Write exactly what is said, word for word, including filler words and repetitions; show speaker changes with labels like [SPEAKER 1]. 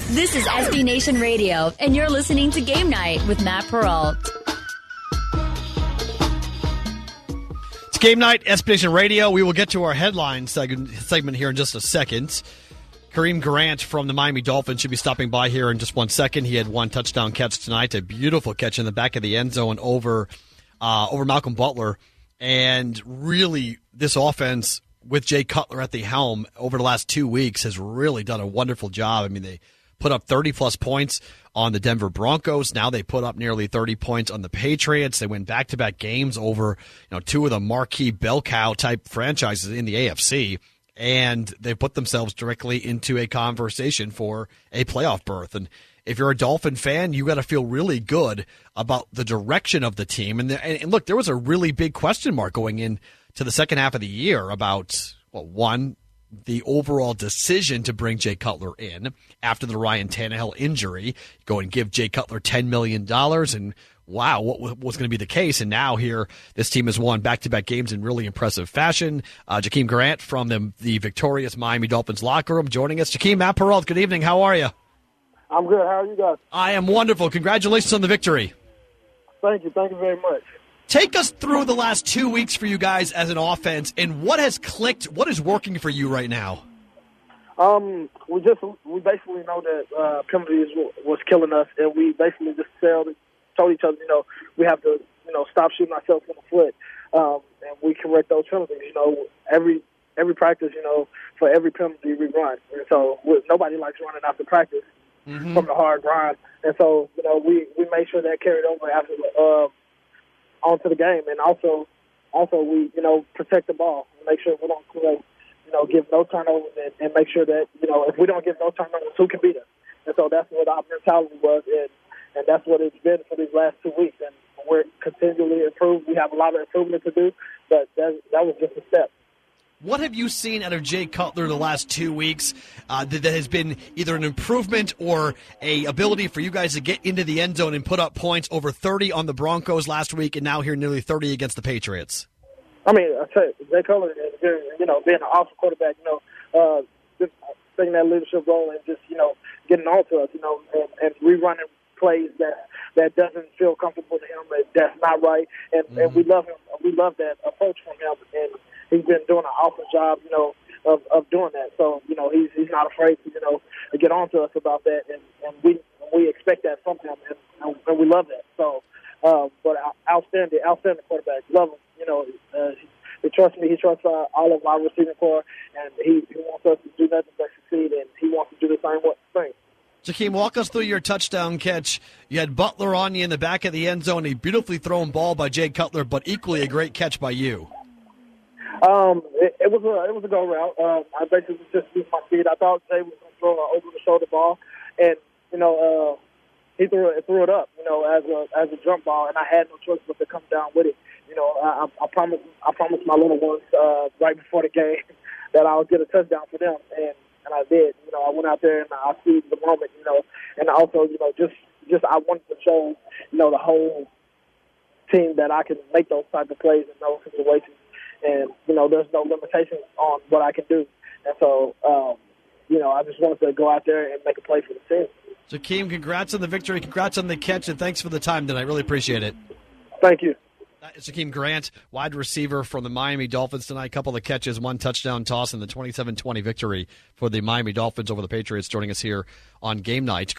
[SPEAKER 1] This is S B Nation Radio, and you're listening to Game Night with Matt Peralt.
[SPEAKER 2] It's Game Night, S B Nation Radio. We will get to our headline segment, segment here in just a second. Kareem Grant from the Miami Dolphins should be stopping by here in just one second. He had one touchdown catch tonight, a beautiful catch in the back of the end zone over uh, over Malcolm Butler. And really, this offense with Jay Cutler at the helm over the last two weeks has really done a wonderful job. I mean, they put up thirty-plus points on the Denver Broncos. Now they put up nearly thirty points on the Patriots. They win back-to-back games over you know two of the marquee bell cow-type franchises in the A F C. And they've put themselves directly into a conversation for a playoff berth. And if you're a Dolphin fan, you got to feel really good about the direction of the team. And, the, and look, there was a really big question mark going in to the second half of the year about, well, one, the overall decision to bring Jay Cutler in after the Ryan Tannehill injury. Go and give Jay Cutler ten million dollars, and wow, what was going to be the case? And now here, this team has won back-to-back games in really impressive fashion. Uh, Jakeem Grant from the, the victorious Miami Dolphins locker room joining us. Jakeem, Matt Peralt, good evening. How are you?
[SPEAKER 3] I'm good. How are you guys?
[SPEAKER 2] I am wonderful. Congratulations on the victory.
[SPEAKER 3] Thank you. Thank you very much.
[SPEAKER 2] Take us through the last two weeks for you guys as an offense, and what has clicked, what is working for you right now?
[SPEAKER 3] Um, we just we basically know that uh, penalties was killing us, and we basically just told, told each other, you know, we have to, you know, stop shooting ourselves in the foot, um, and we correct those penalties. You know, every every practice, you know, for every penalty we run, and so we, nobody likes running after practice mm-hmm. from the hard grind, and so you know we we made sure that carried over after uh, onto the game, and also also we you know protect the ball, make sure we don't you know, you know give no turnovers, and, and make sure that you know if we don't give no turnovers, who can beat us? And so that's what our mentality was, and and that's what it's been for these last two weeks, and we're continually improved. We have a lot of improvement to do, but that that was just a step.
[SPEAKER 2] What have you seen out of Jay Cutler the last two weeks uh, that, that has been either an improvement or a ability for you guys to get into the end zone and put up points over thirty on the Broncos last week and now here nearly thirty against the Patriots?
[SPEAKER 3] I mean, I tell you, Jay Cutler, you know, being an awesome quarterback, you know, uh, just taking that leadership role and just, you know, getting on to us, you know, and, and rerunning plays that that doesn't feel comfortable to him, that that's not right, and, mm-hmm. and we love him. We love that approach from him, and he's been doing an awesome job, you know, of, of doing that. So, you know, he's he's not afraid to, you know, to get on to us about that, and, and we we expect that from him, and, and we love that. So, um, but outstanding, outstanding quarterback, love him. You know, uh, he, he trusts me. He trusts uh, all of our receiving core, and he, he wants us to do nothing but succeed, and he wants to do the same thing.
[SPEAKER 2] Jakeem, walk us through your touchdown catch. You had Butler on you in the back of the end zone, a beautifully thrown ball by Jay Cutler, but equally a great catch by you.
[SPEAKER 3] Um, it, it was a it was a go route. Um, I basically just used my feet. I thought Jay was going to throw an over the shoulder ball, and you know uh, he threw it threw it up, you know, as a as a jump ball, and I had no choice but to come down with it. You know, I, I promised I promised my little ones uh, right before the game that I would get a touchdown for them, and, and I did. You know, I went out there and I seized the moment. You know, and also you know just just I wanted to show you know the whole team that I can make those type of plays in those situations. And, you know, there's no limitations on what I can do. And so, um, you know, I just wanted to go out there and make a play for the team.
[SPEAKER 2] Jakeem, congrats on the victory. Congrats on the catch, and thanks for the time tonight. Really appreciate it.
[SPEAKER 3] Thank you.
[SPEAKER 2] That is Jakeem Grant, wide receiver from the Miami Dolphins tonight. A couple of catches, one touchdown toss in the twenty-seven twenty victory for the Miami Dolphins over the Patriots, joining us here on Game Night.